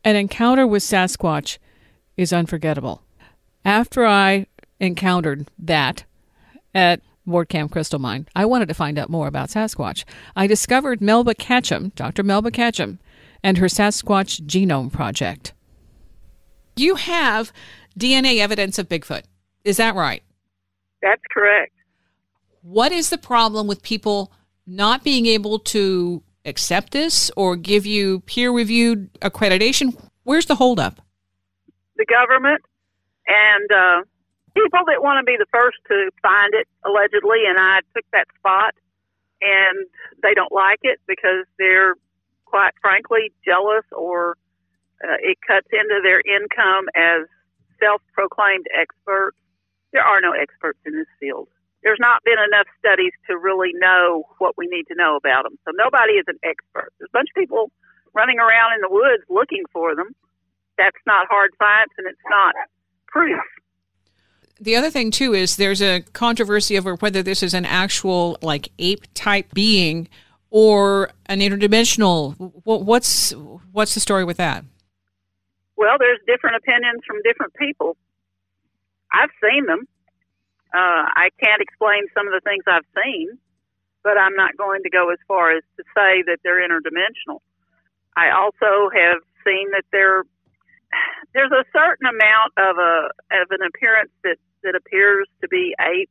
An encounter with Sasquatch is unforgettable. After I encountered that at Ward Camp Crystal Mine, I wanted to find out more about Sasquatch. I discovered Melba Ketchum, Dr. Melba Ketchum, and her Sasquatch Genome Project. You have DNA evidence of Bigfoot. Is that right? That's correct. What is the problem with people not being able to accept this or give you peer-reviewed accreditation? Where's the holdup? The government and people that want to be the first to find it, allegedly, and I took that spot, and they don't like it because they're, quite frankly, jealous, or it cuts into their income as self-proclaimed experts. There are no experts in this field. There's not been enough studies to really know what we need to know about them. So nobody is an expert. There's a bunch of people running around in the woods looking for them. That's not hard science, and it's not proof. The other thing, too, is there's a controversy over whether this is an actual, like, ape-type being or an interdimensional. What's the story with that? Well, there's different opinions from different people. I've seen them. I can't explain some of the things I've seen, but I'm not going to go as far as to say that they're interdimensional. I also have seen that there's a certain amount of an appearance that appears to be ape,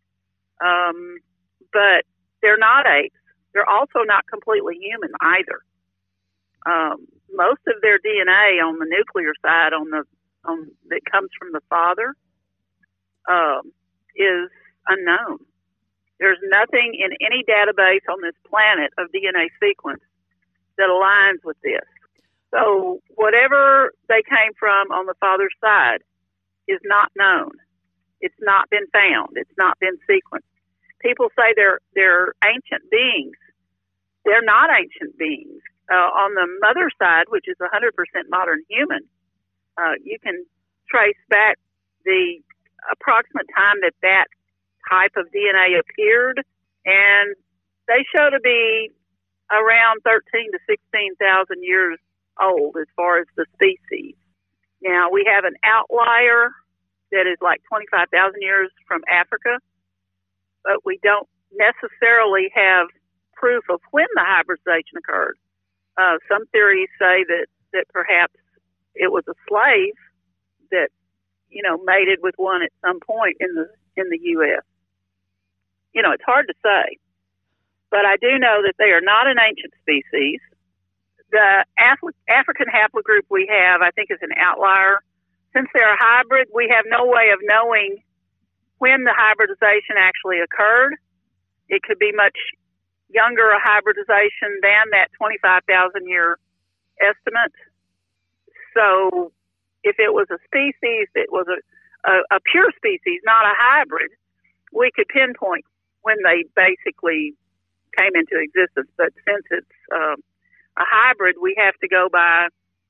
but they're not apes. They're also not completely human either. Most of their DNA on the nuclear side, that comes from the father, is unknown. There's nothing in any database on this planet of DNA sequence that aligns with this. So whatever they came from on the father's side is not known. It's not been found. It's not been sequenced. People say they're ancient beings. They're not ancient beings. On the mother side, which is 100% modern human, you can trace back the approximate time that type of DNA appeared, and they show to be around 13 to 16,000 years old as far as the species. Now, we have an outlier that is like 25,000 years from Africa, but we don't necessarily have proof of when the hybridization occurred. Some theories say that perhaps it was a slave that, mated with one at some point in the U.S. It's hard to say, but I do know that they are not an ancient species. The African haplogroup we have, I think, is an outlier. Since they're a hybrid, we have no way of knowing when the hybridization actually occurred. It could be much younger a hybridization than that 25,000 year estimate. So if it was a species that was a pure species, not a hybrid, we could pinpoint when they basically came into existence. But since it's a hybrid, we have to go by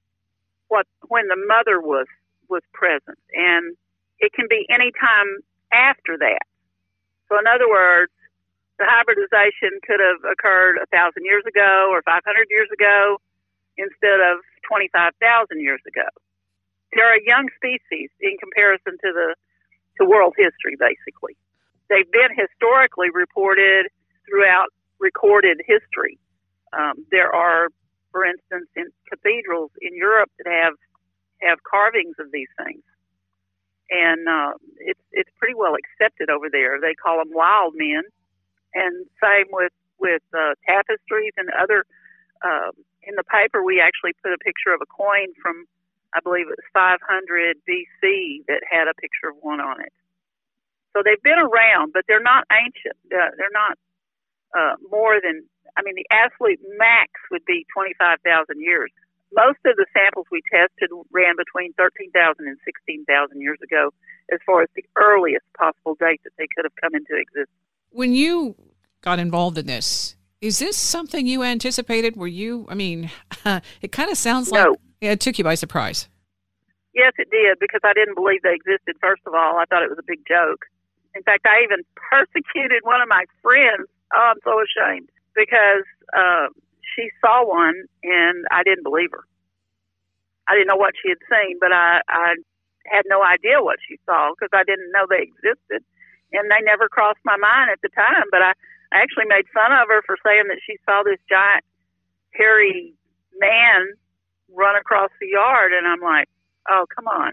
when the mother was present, and it can be any time after that. So in other words, the hybridization could have occurred 1,000 years ago or 500 years ago instead of 25,000 years ago. They're a young species in comparison to world history, basically. They've been historically reported throughout recorded history. There are, for instance, in cathedrals in Europe that have carvings of these things, and it's pretty well accepted over there. They call them wild men, and same with tapestries and other. In the paper, we actually put a picture of a coin from, I believe it was 500 BC that had a picture of one on it. So they've been around, but they're not ancient. They're not more than, the absolute max would be 25,000 years. Most of the samples we tested ran between 13,000 and 16,000 years ago as far as the earliest possible date that they could have come into existence. When you got involved in this, is this something you anticipated? Were you, it kind of sounds like it took you by surprise. Yes, it did, because I didn't believe they existed, first of all. I thought it was a big joke. In fact, I even persecuted one of my friends. Oh, I'm so ashamed, because she saw one, and I didn't believe her. I didn't know what she had seen, but I had no idea what she saw because I didn't know they existed, and they never crossed my mind at the time. But I actually made fun of her for saying that she saw this giant, hairy man run across the yard, and I'm like, oh, come on.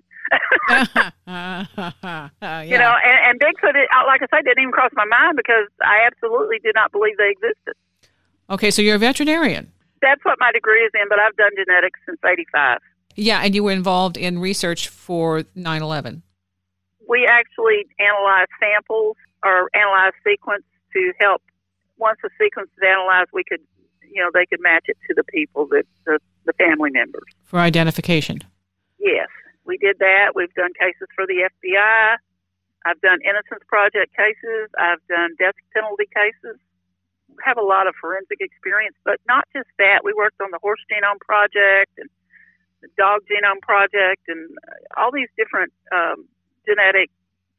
Yeah. You know, and Bigfoot, like I said, didn't even cross my mind because I absolutely did not believe they existed. Okay, so you're a veterinarian. That's what my degree is in, but I've done genetics since 85. Yeah, and you were involved in research for 9/11. We actually analyze samples or analyze sequence to help. Once the sequence is analyzed, we could, they could match it to the people, the family members. For identification. Yes, we did that. We've done cases for the FBI. I've done Innocence Project cases. I've done death penalty cases. We have a lot of forensic experience, but not just that. We worked on the Horse Genome Project and the Dog Genome Project and all these different genetic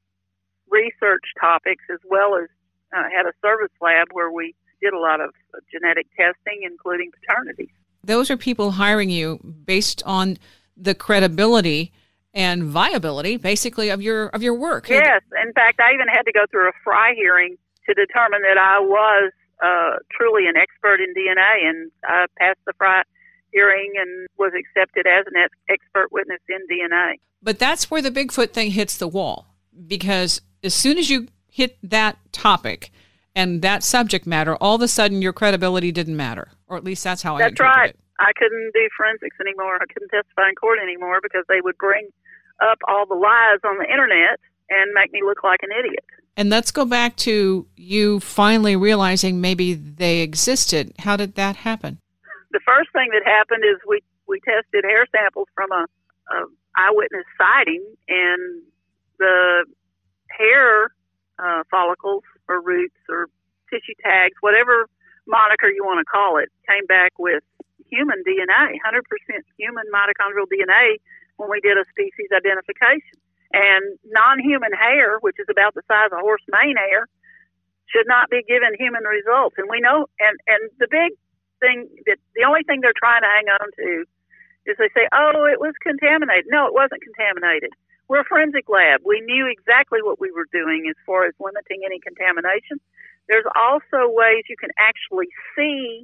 research topics, as well as had a service lab where we did a lot of genetic testing, including paternity. Those are people hiring you based on the credibility and viability, basically, of your work. Yes. In fact, I even had to go through a Fry hearing to determine that I was truly an expert in DNA, and I passed the Fry hearing and was accepted as an expert witness in DNA. But that's where the Bigfoot thing hits the wall, because as soon as you hit that topic and that subject matter, all of a sudden your credibility didn't matter, or at least that's how I interpret it. That's right. I couldn't do forensics anymore. I couldn't testify in court anymore because they would bring up all the lies on the internet and make me look like an idiot. And let's go back to you finally realizing maybe they existed. How did that happen? The first thing that happened is we tested hair samples from a eyewitness sighting, and the hair follicles or roots or tissue tags, whatever moniker you want to call it, came back with human DNA, 100% human mitochondrial DNA when we did a species identification. And non-human hair, which is about the size of horse mane hair, should not be given human results. And we know, and the big thing, that the only thing they're trying to hang on to is they say, oh, it was contaminated. No, it wasn't contaminated. We're a forensic lab. We knew exactly what we were doing as far as limiting any contamination. There's also ways you can actually see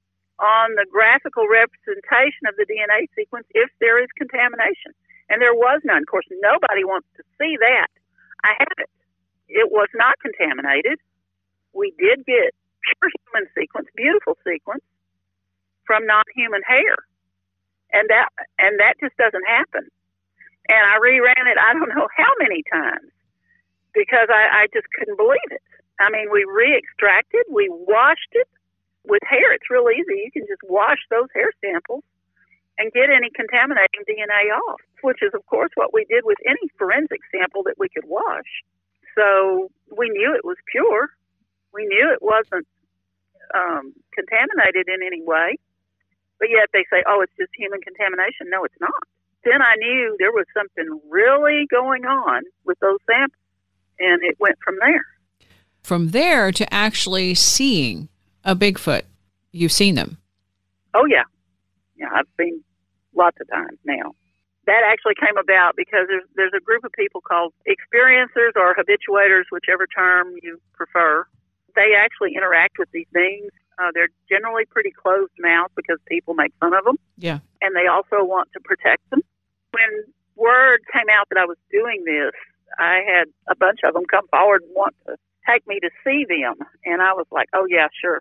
on the graphical representation of the DNA sequence if there is contamination. And there was none. Of course, nobody wants to see that. I have it. It was not contaminated. We did get pure human sequence, beautiful sequence, from non-human hair. And that just doesn't happen. And I reran it I don't know how many times because I just couldn't believe it. I mean, we re-extracted, we washed it. With hair, it's real easy. You can just wash those hair samples and get any contaminating DNA off, which is, of course, what we did with any forensic sample that we could wash. So we knew it was pure. We knew it wasn't contaminated in any way. But yet they say, oh, it's just human contamination. No, it's not. Then I knew there was something really going on with those samples, and it went from there. From there to actually seeing a Bigfoot, you've seen them? Oh, yeah. Yeah, I've seen lots of times now. That actually came about because there's a group of people called experiencers or habituators, whichever term you prefer. They actually interact with these beings. They're generally pretty closed-mouthed because people make fun of them. Yeah. And they also want to protect them. When word came out that I was doing this, I had a bunch of them come forward and want to take me to see them. And I was like, oh, yeah, sure.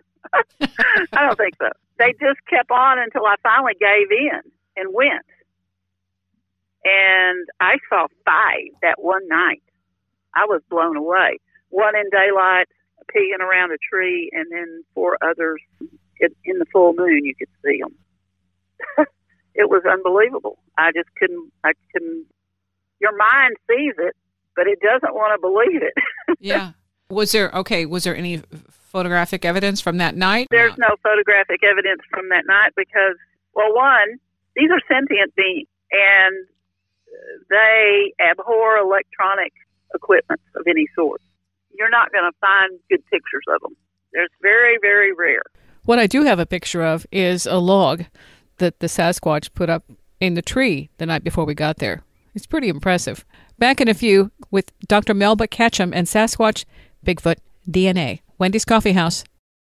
I don't think so. They just kept on until I finally gave in and went. And I saw 5 that one night. I was blown away. One in daylight, peeing around a tree, and then 4 others in the full moon. You could see them. It was unbelievable. I couldn't. Your mind sees it, but it doesn't want to believe it. Yeah. Was there any photographic evidence from that night? There's no photographic evidence from that night because, well, one, these are sentient beings, and they abhor electronic equipment of any sort. You're not going to find good pictures of them. They're very, very rare. What I do have a picture of is a log that the Sasquatch put up in the tree the night before we got there. It's pretty impressive. Back in a few with Dr. Melba Ketchum and Sasquatch Bigfoot DNA. Wendy's Coffee House.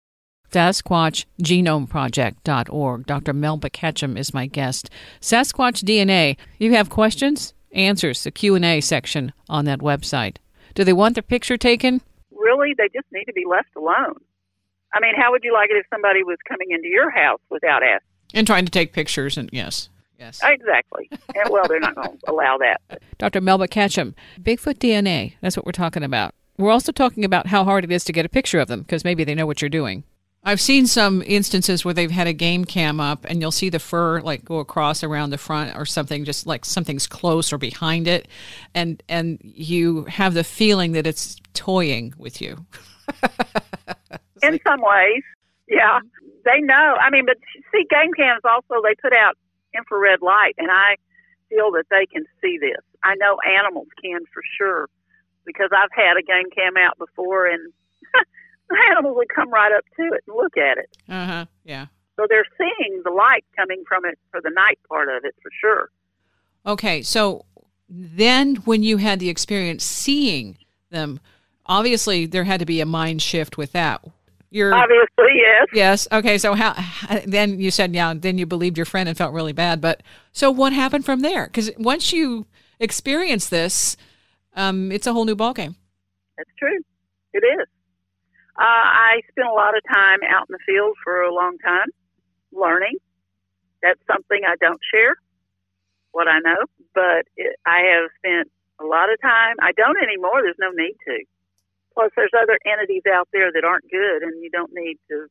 SasquatchGenomeProject.org. Dr. Melba Ketchum is my guest. Sasquatch DNA. You have questions? Answers, the Q&A section on that website. Do they want their picture taken? Really, they just need to be left alone. I mean, how would you like it if somebody was coming into your house without asking? And trying to take pictures, and yes. Exactly. And, well, they're not going to allow that. Dr. Melba Ketchum, Bigfoot DNA, that's what we're talking about. We're also talking about how hard it is to get a picture of them, because maybe they know what you're doing. I've seen some instances where they've had a game cam up, and you'll see the fur like go across around the front or something, just like something's close or behind it, and you have the feeling that it's toying with you. In some ways, yeah. They know. I mean, but see, game cams also, they put out infrared light, and I feel that they can see this. I know animals can for sure, because I've had a game cam out before, and the animals would come right up to it and look at it. Yeah. So they're seeing the light coming from it for the night part of it for sure. Okay, so then when you had the experience seeing them, obviously there had to be a mind shift with that. Obviously, yes. Yes. Okay. So how then you said, then you believed your friend and felt really bad. But so what happened from there? Because once you experience this, it's a whole new ballgame. That's true. It is. I spent a lot of time out in the field for a long time learning. That's something I don't share, what I know. But I have spent a lot of time. I don't anymore. There's no need to. Plus, there's other entities out there that aren't good, and you don't need to.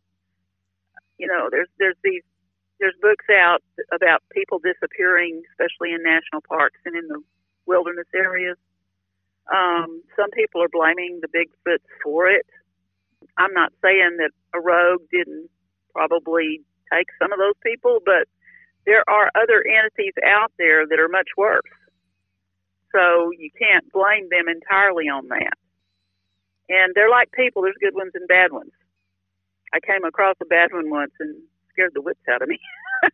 There's books out about people disappearing, especially in national parks and in the wilderness areas. Some people are blaming the Bigfoots for it. I'm not saying that a rogue didn't probably take some of those people, but there are other entities out there that are much worse. So you can't blame them entirely on that. And they're like people. There's good ones and bad ones. I came across a bad one once and scared the wits out of me.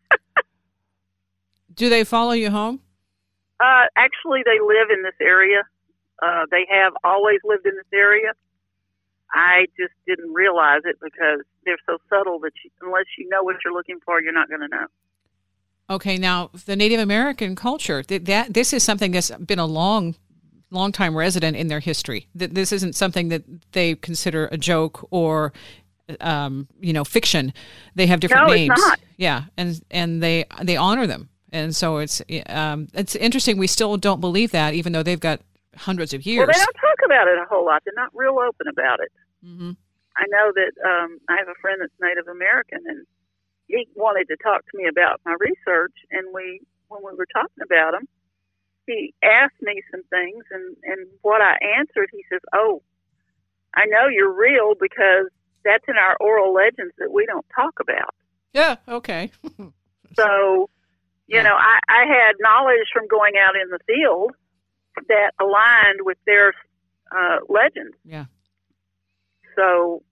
Do they follow you home? Actually, they live in this area. They have always lived in this area. I just didn't realize it because they're so subtle that unless you know what you're looking for, you're not going to know. Okay, now the Native American culture, this is something that's been a long time resident in their history. This isn't something that they consider a joke or, fiction. They have different names. No, it's not. Yeah, and they honor them, and so it's interesting. We still don't believe that, even though they've got hundreds of years. Well, they don't talk about it a whole lot. They're not real open about it. Mm-hmm. I know that I have a friend that's Native American, and he wanted to talk to me about my research, and when we were talking about them, he asked me some things, and what I answered, he says, "Oh, I know you're real because that's in our oral legends that we don't talk about." Yeah, okay. So, I had knowledge from going out in the field that aligned with their legends. Yeah. So,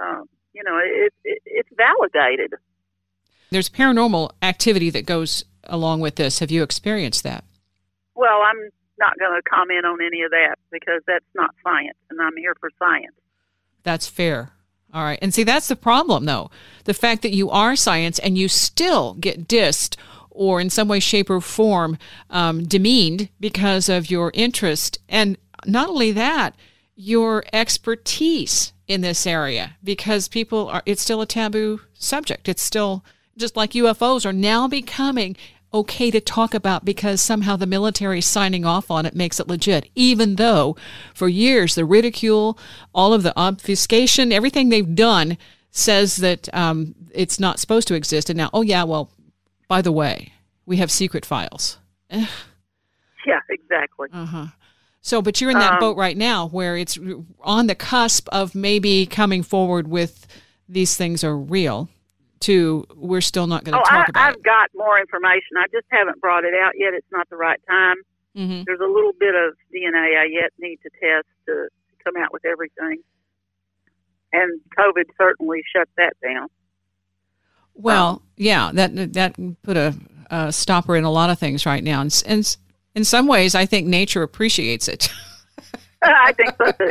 it's validated. There's paranormal activity that goes along with this. Have you experienced that? Well, I'm not going to comment on any of that because that's not science, and I'm here for science. That's fair. All right. And see, that's the problem, though. The fact that you are science and you still get dissed or in some way, shape, or form demeaned because of your interest. And not only that, your expertise in this area, because it's still a taboo subject. It's still just like UFOs are now becoming okay to talk about because somehow the military signing off on it makes it legit, even though for years the ridicule, all of the obfuscation, everything they've done says that it's not supposed to exist. And now, by the way, we have secret files. Yeah, exactly. Uh-huh. So, but you're in that boat right now where it's on the cusp of maybe coming forward with these things are real to we're still not going to talk about it. I've got more information. I just haven't brought it out yet. It's not the right time. Mm-hmm. There's a little bit of DNA I yet need to test to come out with everything. And COVID certainly shut that down. Well, yeah, that put a stopper in a lot of things right now. And in some ways, I think nature appreciates it. I think so too.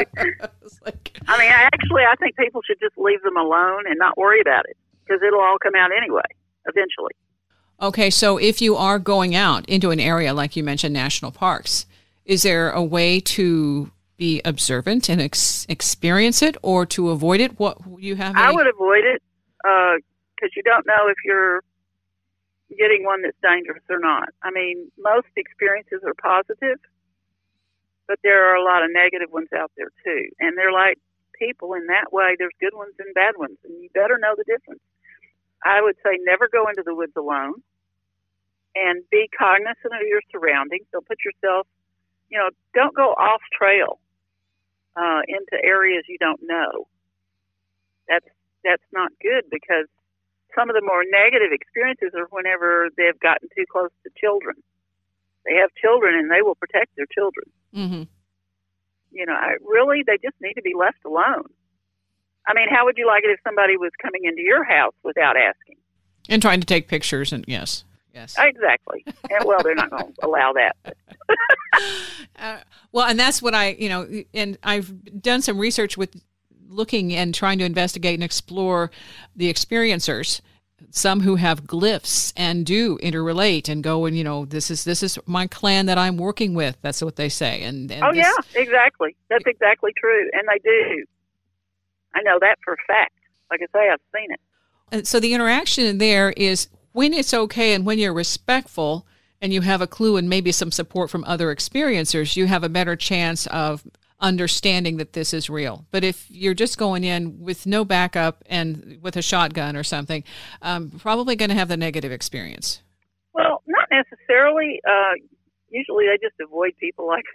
I think people should just leave them alone and not worry about it, because it'll all come out anyway, eventually. Okay, so if you are going out into an area, like you mentioned, national parks, is there a way to be observant and experience it, or to avoid it? What you have? I would avoid it, because you don't know if you're getting one that's dangerous or not. I mean, most experiences are positive, but there are a lot of negative ones out there too. And they're like people in that way. There's good ones and bad ones, and you better know the difference. I would say never go into the woods alone, and be cognizant of your surroundings. So put yourself, don't go off trail into areas you don't know. That's not good, because some of the more negative experiences are whenever they've gotten too close to children. They have children, and they will protect their children. Mm-hmm. They just need to be left alone. I mean, how would you like it if somebody was coming into your house without asking? And trying to take pictures, and yes. Exactly. And, they're not going to allow that. And that's what and I've done some research with looking and trying to investigate and explore the experiencers, some who have glyphs and do interrelate and go and, this is my clan that I'm working with. That's what they say. And yeah, exactly. That's exactly true. And they do. I know that for a fact. Like I say, I've seen it. And so the interaction there is when it's okay and when you're respectful and you have a clue and maybe some support from other experiencers, you have a better chance of understanding that this is real. But if you're just going in with no backup and with a shotgun or something, probably going to have the negative experience. Well, not necessarily. Usually they just avoid people like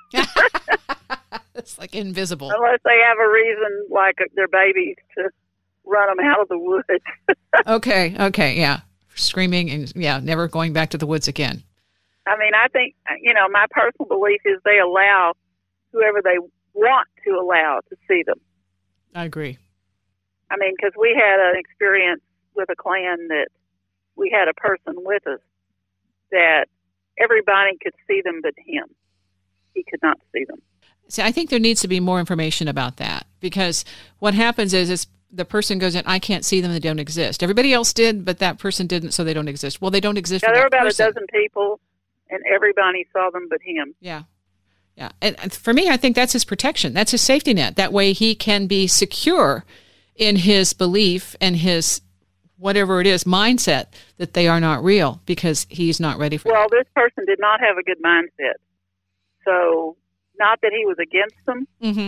that. It's like invisible. Unless they have a reason, like their babies, to run them out of the woods. Okay, yeah. Screaming and, never going back to the woods again. I mean, I think, my personal belief is they allow whoever they want to allow to see them. I agree. I mean, because we had an experience with a clan that we had a person with us that everybody could see them but him. He could not see them. See, I think there needs to be more information about that, because what happens is the person goes in, I can't see them, they don't exist. Everybody else did, but that person didn't, so they don't exist. Well, they don't exist for that person. There were about a dozen people, and everybody saw them but him. Yeah. And for me, I think that's his protection. That's his safety net. That way he can be secure in his belief and his whatever it is, mindset that they are not real, because he's not ready for Well, this person did not have a good mindset. So, not that he was against them,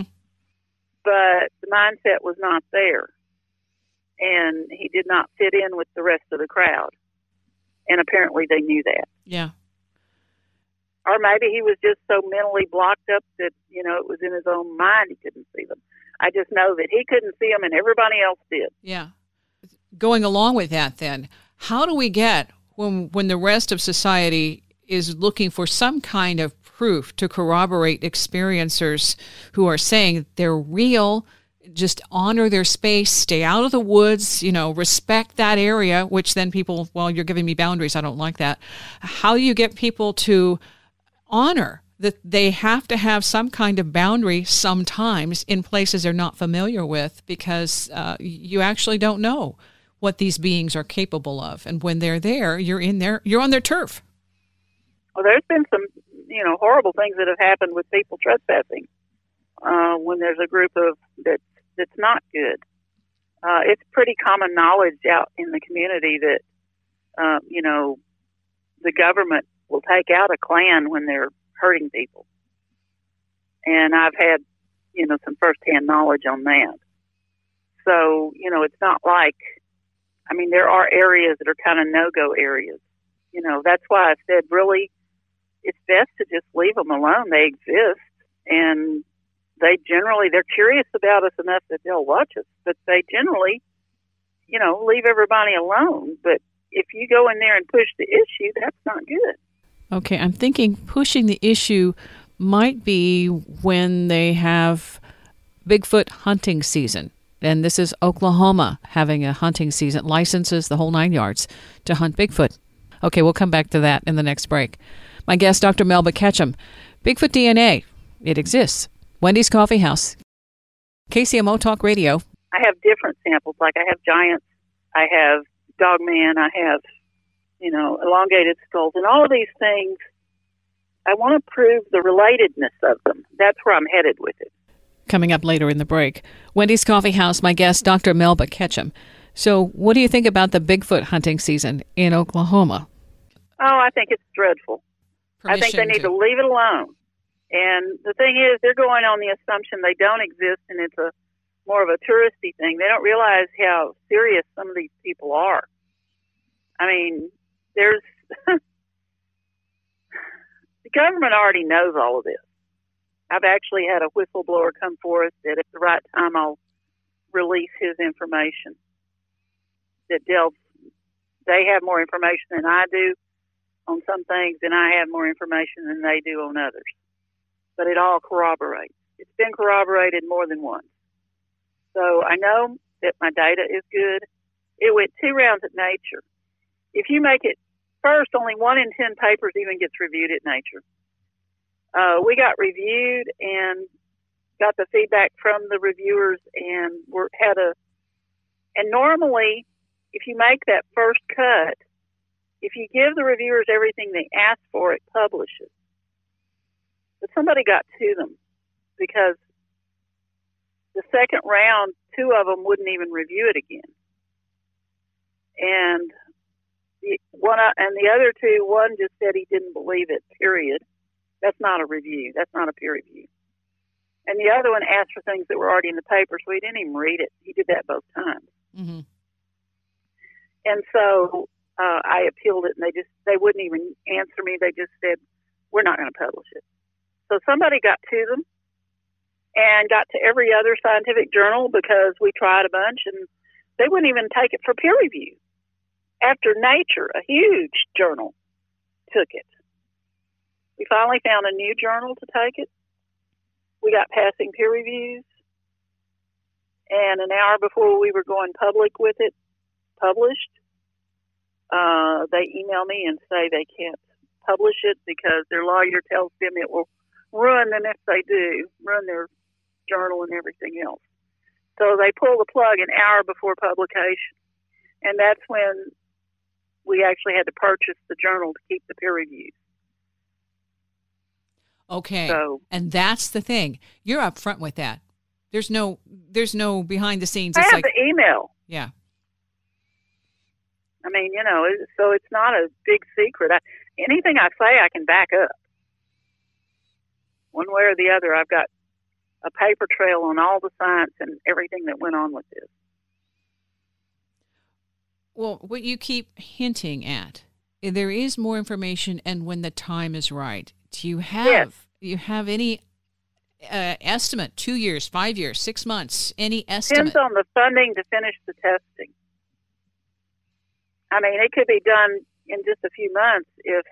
but the mindset was not there. And he did not fit in with the rest of the crowd. And apparently they knew that. Yeah. Or maybe he was just so mentally blocked up that, it was in his own mind he couldn't see them. I just know that he couldn't see them and everybody else did. Yeah. Going along with that then, how do we get, when the rest of society is looking for some kind of proof to corroborate experiencers who are saying they're real, just honor their space, stay out of the woods, respect that area, which then people, you're giving me boundaries, I don't like that. How do you get people to honor that they have to have some kind of boundary sometimes in places they're not familiar with, because you actually don't know what these beings are capable of. And when they're there, you're on their turf. Well, there's been some, horrible things that have happened with people trespassing when there's a group of that's not good. It's pretty common knowledge out in the community that, the government will take out a clan when they're hurting people. And I've had, some firsthand knowledge on that. So, it's not like, there are areas that are kind of no-go areas. That's why I said really it's best to just leave them alone. They exist, and they're curious about us enough that they'll watch us, but they generally, leave everybody alone. But if you go in there and push the issue, that's not good. Okay, I'm thinking pushing the issue might be when they have Bigfoot hunting season. And this is Oklahoma having a hunting season, licenses, the whole 9 yards, to hunt Bigfoot. Okay, we'll come back to that in the next break. My guest, Dr. Melba Ketchum. Bigfoot DNA. It exists. Wendy's Coffee House. KCMO Talk Radio. I have different samples. Like I have giants, I have dogman, I have, elongated skulls, and all of these things. I want to prove the relatedness of them. That's where I'm headed with it. Coming up later in the break. Wendy's Coffee House, my guest, Dr. Melba Ketchum. So what do you think about the Bigfoot hunting season in Oklahoma? Oh, I think it's dreadful. I think they need to leave it alone. And the thing is, they're going on the assumption they don't exist, and it's more of a touristy thing. They don't realize how serious some of these people are. I mean, there's the government already knows all of this. I've actually had a whistleblower come for us that at the right time I'll release his information. They have more information than I do on some things, and I have more information than they do on others. But it all corroborates. It's been corroborated more than once. So I know that my data is good. It went 2 rounds at Nature. If you make it first, only 1 in 10 papers even gets reviewed at Nature. We got reviewed and got the feedback from the reviewers, and and normally, if you make that first cut, if you give the reviewers everything they ask for, it publishes. But somebody got to them because the second round, 2 of them wouldn't even review it again. And the other 2, one just said he didn't believe it, period. That's not a review. That's not a peer review. And the other one asked for things that were already in the paper, so he didn't even read it. He did that both times. Mm-hmm. And so I appealed it, and they wouldn't even answer me. They just said, we're not going to publish it. So somebody got to them and got to every other scientific journal because we tried a bunch, and they wouldn't even take it for peer review. After Nature, a huge journal, took it. We finally found a new journal to take it. We got passing peer reviews. And an hour before we were going public with it, published, they email me and say they can't publish it because their lawyer tells them it will ruin them if they do, ruin their journal and everything else. So they pull the plug an hour before publication. And that's when we actually had to purchase the journal to keep the peer reviews. Okay. So, and that's the thing. You're up front with that. There's no behind the scenes. I have the email. Yeah. I mean, so it's not a big secret. Anything I say, I can back up. One way or the other, I've got a paper trail on all the science and everything that went on with this. Well, what you keep hinting at, there is more information, and when the time is right. Do you have any estimate? 2 years, 5 years, 6 months? Any estimate? Depends on the funding to finish the testing. I mean, it could be done in just a few months if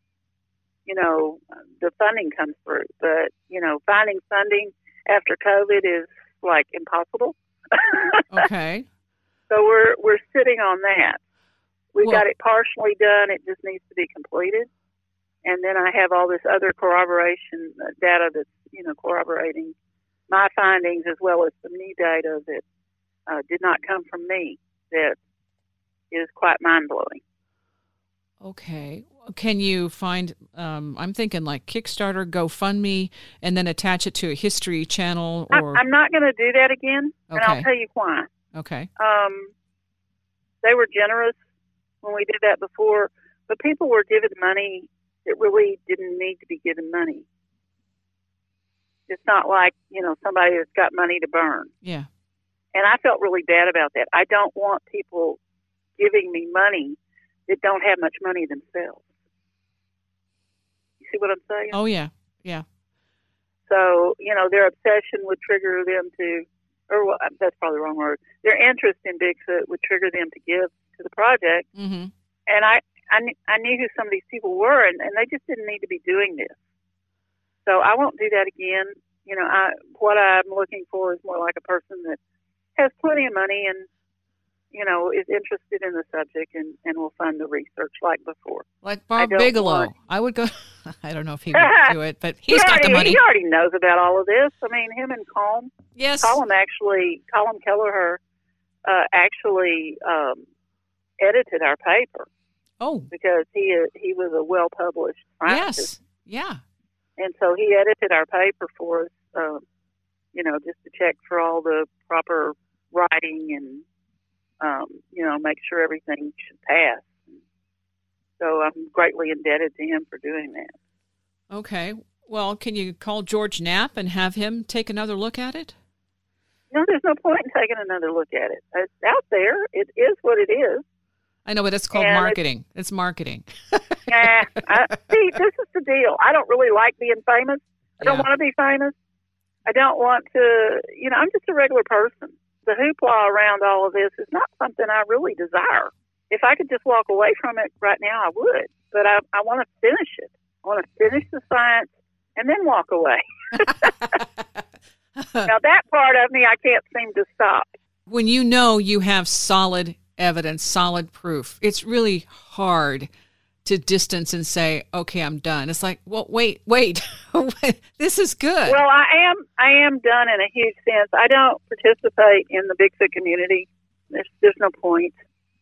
the funding comes through. But finding funding after COVID is like impossible. Okay. So we're sitting on that. We've got it partially done. It just needs to be completed. And then I have all this other corroboration data that's, corroborating my findings as well as some new data that did not come from me that is quite mind-blowing. Okay. Can you find, I'm thinking like Kickstarter, GoFundMe, and then attach it to a History Channel? Or I'm not going to do that again, okay. And I'll tell you why. Okay. They were generous when we did that before, but people were given money that really didn't need to be given money. It's not like, somebody that's got money to burn. Yeah. And I felt really bad about that. I don't want people giving me money that don't have much money themselves. You see what I'm saying? Oh, yeah. Yeah. So, their obsession would trigger them to, that's probably the wrong word. Their interest in Bigfoot would trigger them to give to the project. Mm-hmm. And I knew who some of these people were, and they just didn't need to be doing this. So I won't do that again. What I'm looking for is more like a person that has plenty of money and is interested in the subject and will fund the research like before. Like Bob Bigelow. I would go, I don't know if he would do it, but he's got the money. He already knows about all of this. I mean, him and Colm. Yes. Colm Kelleher actually edited our paper. Oh. Because he was a well-published scientist. Yes. Yeah. And so he edited our paper for us, just to check for all the proper writing and, make sure everything should pass. So I'm greatly indebted to him for doing that. Okay. Well, can you call George Knapp and have him take another look at it? No, there's no point in taking another look at it. It's out there. It is what it is. I know, but it's called marketing. It's marketing. See, this is the deal. I don't really like being famous. I don't want to be famous. I don't want to, I'm just a regular person. The hoopla around all of this is not something I really desire. If I could just walk away from it right now, I would. But I want to finish it. I want to finish the science and then walk away. Now, that part of me, I can't seem to stop. When you have solid evidence, solid proof, it's really hard to distance and say, okay, I'm done. It's like, well, wait, this is good. Well, I am done in a huge sense. I don't participate in the Bigfoot community. There's no point.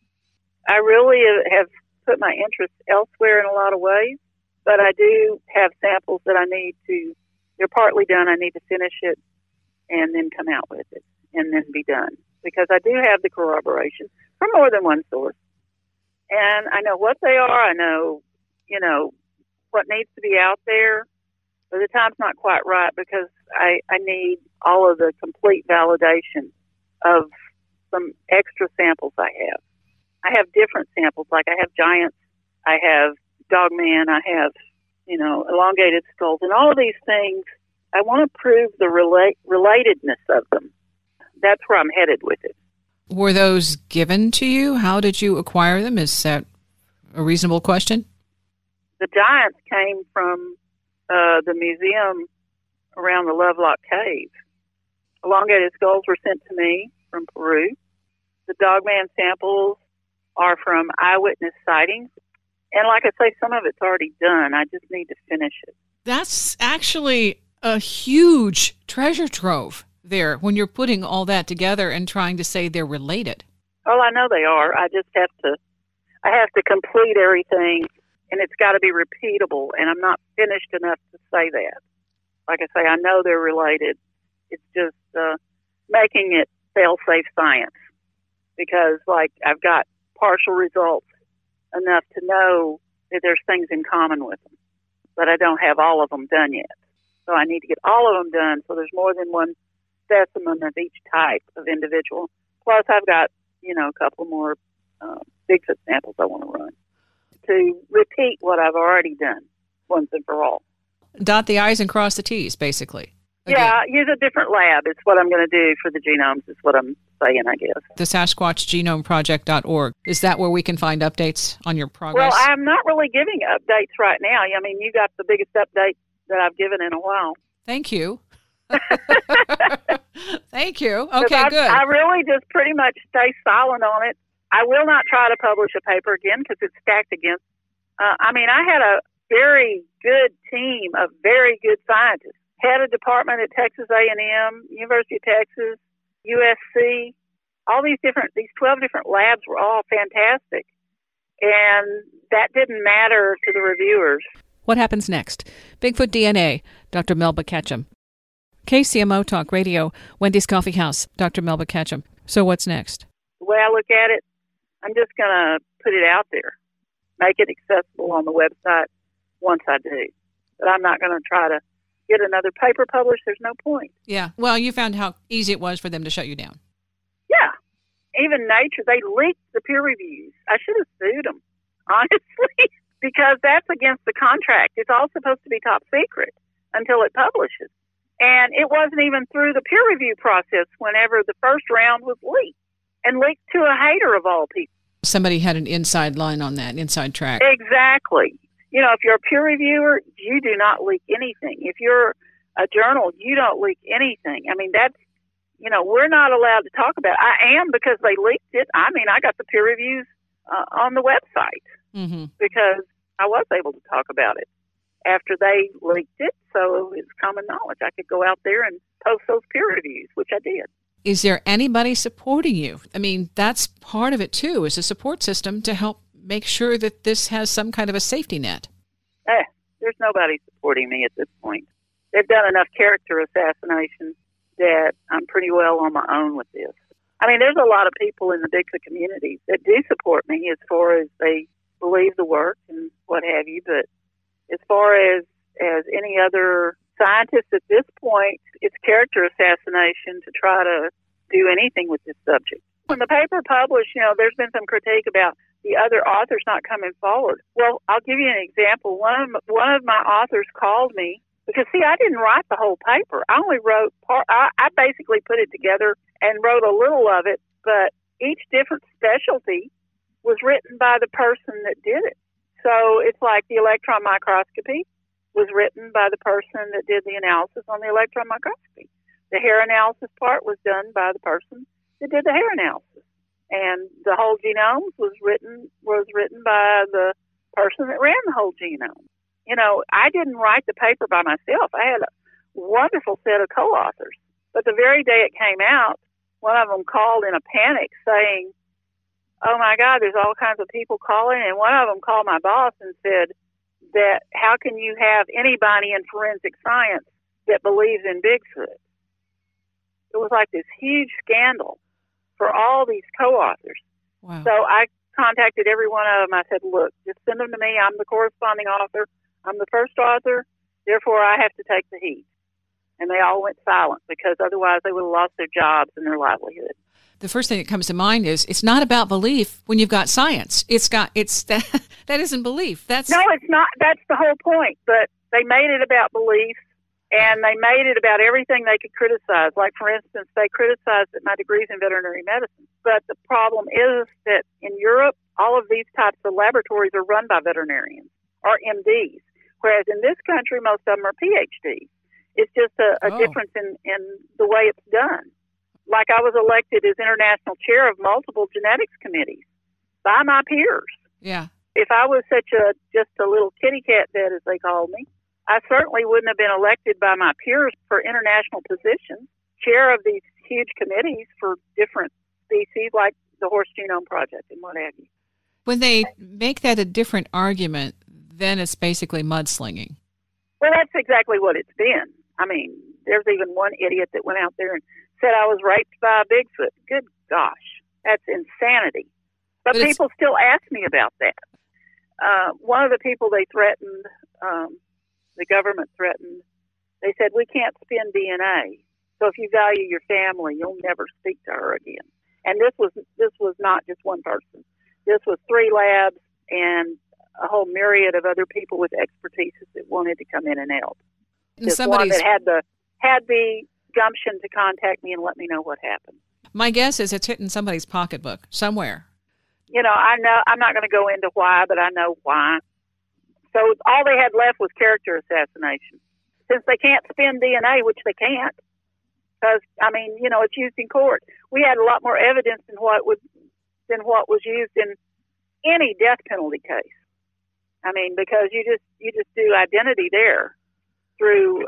I really have put my interest elsewhere in a lot of ways, but I do have samples that they're partly done. I need to finish it and then come out with it and then be done, because I do have the corroboration from more than one source. And I know what they are. I know, what needs to be out there. But the time's not quite right, because I need all of the complete validation of some extra samples I have. I have different samples, like I have giants, I have dogman, I have, elongated skulls, and all of these things. I want to prove the relatedness of them. That's where I'm headed with it. Were those given to you? How did you acquire them? Is that a reasonable question? The giants came from the museum around the Lovelock Cave. Elongated skulls were sent to me from Peru. The dogman samples are from eyewitness sightings. And like I say, some of it's already done. I just need to finish it. That's actually a huge treasure trove there when you're putting all that together and trying to say they're related. Oh, I know they are. I have to complete everything, and it's got to be repeatable, and I'm not finished enough to say that. Like I say, I know they're related. It's just making it fail-safe science, because, I've got partial results enough to know that there's things in common with them, but I don't have all of them done yet. So I need to get all of them done, so there's more than one specimen of each type of individual. Plus, I've got, a couple more Bigfoot samples I want to run to repeat what I've already done once and for all. Dot the I's and cross the T's, basically. Again. Yeah, use a different lab. It's what I'm going to do for the genomes, is what I'm saying, I guess. The SasquatchGenomeProject.org. Is that where we can find updates on your progress? Well, I'm not really giving updates right now. I mean, you got the biggest update that I've given in a while. Thank you. Thank you. Okay, good. I really just pretty much stay silent on it. I will not try to publish a paper again because it's stacked against. I had a very good team of very good scientists. Head of department at Texas A&M, University of Texas, USC. All these 12 different labs were all fantastic. And that didn't matter to the reviewers. What happens next? Bigfoot DNA, Dr. Melba Ketchum. KCMO Talk Radio, Wendy's Coffee House, Dr. Melba Ketchum. So what's next? The way I look at it, I'm just going to put it out there, make it accessible on the website once I do. But I'm not going to try to get another paper published. There's no point. Yeah. Well, you found how easy it was for them to shut you down. Yeah. Even Nature, they leaked the peer reviews. I should have sued them, honestly, because that's against the contract. It's all supposed to be top secret until it publishes. And it wasn't even through the peer review process whenever the first round was leaked, and leaked to a hater of all people. Somebody had an inside line on that, inside track. Exactly. If you're a peer reviewer, you do not leak anything. If you're a journal, you don't leak anything. I mean, we're not allowed to talk about it. I am, because they leaked it. I mean, I got the peer reviews on the website because I was able to talk about it after they leaked it. So it's common knowledge. I could go out there and post those peer reviews, which I did. Is there anybody supporting you? I mean, that's part of it, too, is a support system to help make sure that this has some kind of a safety net. There's nobody supporting me at this point. They've done enough character assassination that I'm pretty well on my own with this. I mean, there's a lot of people in the Bigfoot community that do support me as far as they believe the work and what have you, but as far as any other scientist at this point, it's character assassination to try to do anything with this subject. When the paper published, there's been some critique about the other authors not coming forward. Well, I'll give you an example. One of my authors called me because, see, I didn't write the whole paper. I only wrote part. I basically put it together and wrote a little of it, but each different specialty was written by the person that did it. So it's like the electron microscopy was written by the person that did the analysis on the electron microscopy. The hair analysis part was done by the person that did the hair analysis. And the whole genomes was written by the person that ran the whole genome. I didn't write the paper by myself. I had a wonderful set of co-authors. But the very day it came out, one of them called in a panic saying, "Oh my God, there's all kinds of people calling." And one of them called my boss and said that how can you have anybody in forensic science that believes in Bigfoot? It was like this huge scandal for all these co-authors. Wow. So I contacted every one of them. I said, look, just send them to me. I'm the corresponding author. I'm the first author. Therefore, I have to take the heat. And they all went silent because otherwise they would have lost their jobs and their livelihood. The first thing that comes to mind is it's not about belief when you've got science. That isn't belief. No, it's not. That's the whole point. But they made it about belief, and they made it about everything they could criticize. Like, for instance, they criticized that my degree's in veterinary medicine. But the problem is that in Europe, all of these types of laboratories are run by veterinarians or MDs, whereas in this country, most of them are PhDs. It's just a difference in the way it's done. Like, I was elected as international chair of multiple genetics committees by my peers. Yeah. If I was just a little kitty cat vet, as they called me, I certainly wouldn't have been elected by my peers for international positions, chair of these huge committees for different species like the Horse Genome Project and what have you. When they make that a different argument, then it's basically mudslinging. Well, that's exactly what it's been. I mean, there's even one idiot that went out there and said I was raped by a Bigfoot. Good gosh, that's insanity. But people still ask me about that. One of the people they threatened, the government threatened, they said, we can't spin DNA. So if you value your family, you'll never speak to her again. And this was not just one person. This was 3 labs and a whole myriad of other people with expertise that wanted to come in and help. This one that had the gumption to contact me and let me know what happened. My guess is it's hitting somebody's pocketbook somewhere. I know I'm not going to go into why, but I know why. So all they had left was character assassination. Since they can't spin DNA, which they can't, because it's used in court. We had a lot more evidence than what was used in any death penalty case. I mean, because you just do identity there through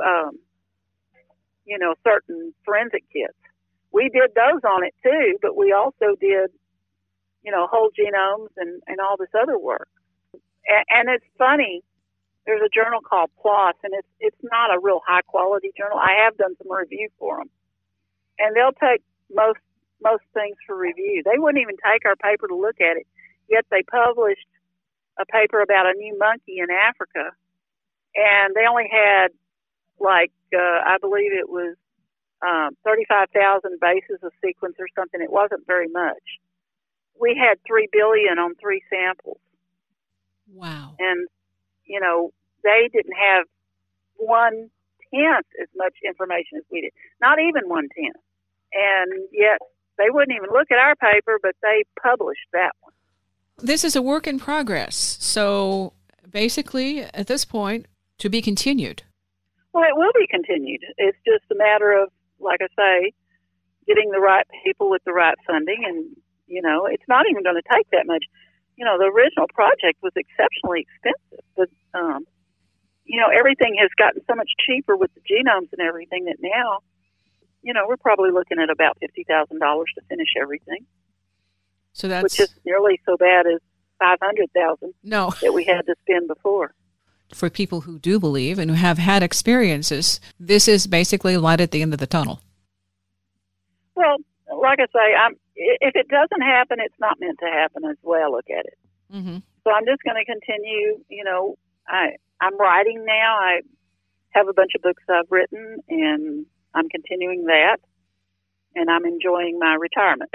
certain forensic kits. We did those on it too, but we also did whole genomes and all this other work. And it's funny. There's a journal called PLOS, and it's not a real high quality journal. I have done some review for them, and they'll take most things for review. They wouldn't even take our paper to look at it. Yet they published a paper about a new monkey in Africa, and they only had I believe it was 35,000 bases of sequence or something. It wasn't very much. We had 3 billion on 3 samples. Wow. And, they didn't have 1/10 as much information as we did. Not even 1/10. And yet they wouldn't even look at our paper, but they published that one. This is a work in progress. So basically, at this point, to be continued. Well, it will be continued. It's just a matter of, like I say, getting the right people with the right funding, and it's not even going to take that much. The original project was exceptionally expensive, but everything has gotten so much cheaper with the genomes and everything that now, we're probably looking at about $50,000 to finish everything. So that's which is nearly so bad as $500,000 that we had to spend before. For people who do believe and who have had experiences, this is basically light at the end of the tunnel. Well, like I say, if it doesn't happen, it's not meant to happen is the way I look at it. Mm-hmm. So I'm just going to continue. I'm writing now. I have a bunch of books I've written, and I'm continuing that, and I'm enjoying my retirement.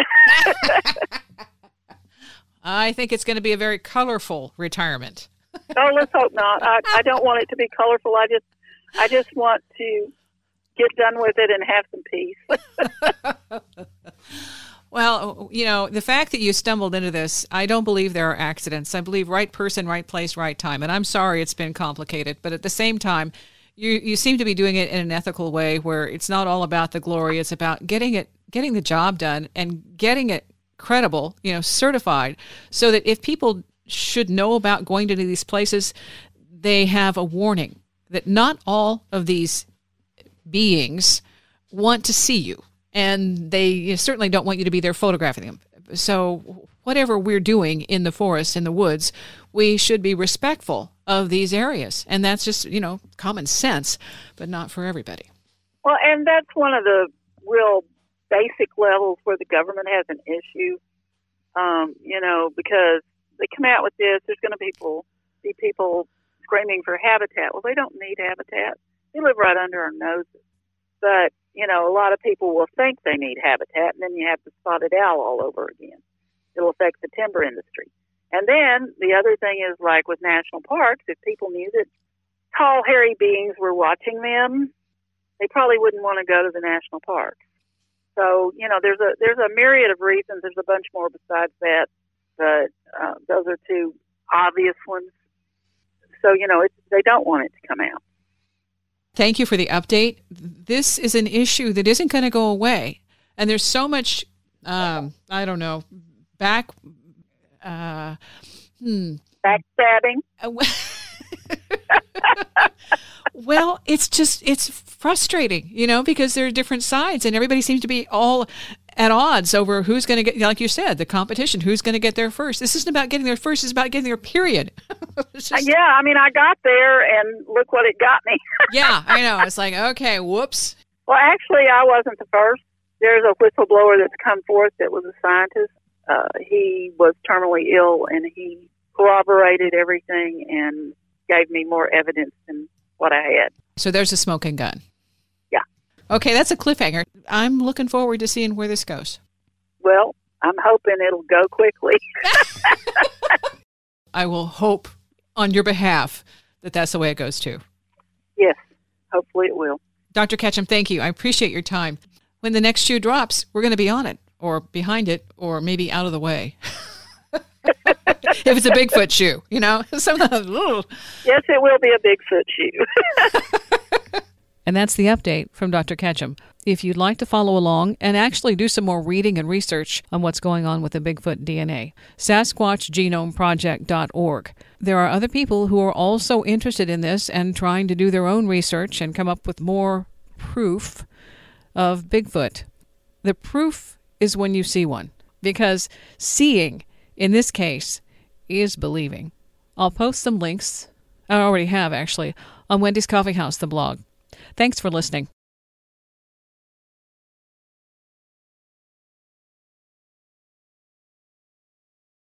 I think it's going to be a very colorful retirement. Oh, let's hope not. I don't want it to be colorful. I just want to get done with it and have some peace. Well, the fact that you stumbled into this, I don't believe there are accidents. I believe right person, right place, right time. And I'm sorry it's been complicated, but at the same time, you seem to be doing it in an ethical way where it's not all about the glory. It's about getting the job done and getting it credible, certified, so that if people should know about going to these places, they have a warning that not all of these beings want to see you. And they certainly don't want you to be there photographing them. So whatever we're doing in the forest, in the woods, we should be respectful of these areas. And that's just, common sense, but not for everybody. Well, and that's one of the real basic levels where the government has an issue, because they come out with this, there's going to be people screaming for habitat. Well, they don't need habitat. They live right under our noses. But, a lot of people will think they need habitat, and then you have the spotted owl all over again. It'll affect the timber industry. And then the other thing is, like with national parks, if people knew that tall, hairy beings were watching them, they probably wouldn't want to go to the national parks. So, there's a myriad of reasons. There's a bunch more besides that, but those are two obvious ones. So, they don't want it to come out. Thank you for the update. This is an issue that isn't going to go away. And there's so much, backstabbing. Well, it's frustrating, because there are different sides and everybody seems to be all at odds over who's going to get, like you said, the competition, who's going to get there first. This isn't about getting there first, it's about getting there, period. Yeah, I got there and look what it got me. Yeah, I know. It's like, okay, whoops. Well, actually, I wasn't the first. There's a whistleblower that's come forth that was a scientist. He was terminally ill, and he corroborated everything and gave me more evidence than what I had. So there's a smoking gun. Yeah. Okay, that's a cliffhanger. I'm looking forward to seeing where this goes. Well, I'm hoping it'll go quickly. I will hope on your behalf that that's the way it goes too. Yes, hopefully it will. Dr. Ketchum, thank you. I appreciate your time. When the next shoe drops, we're going to be on it or behind it or maybe out of the way. If it's a Bigfoot shoe, Yes, it will be a Bigfoot shoe. And that's the update from Dr. Ketchum. If you'd like to follow along and actually do some more reading and research on what's going on with the Bigfoot DNA, SasquatchGenomeProject.org. There are other people who are also interested in this and trying to do their own research and come up with more proof of Bigfoot. The proof is when you see one, because seeing, in this case, is believing. I'll post some links, I already have actually, on Wendy's Coffee House, the blog. Thanks for listening.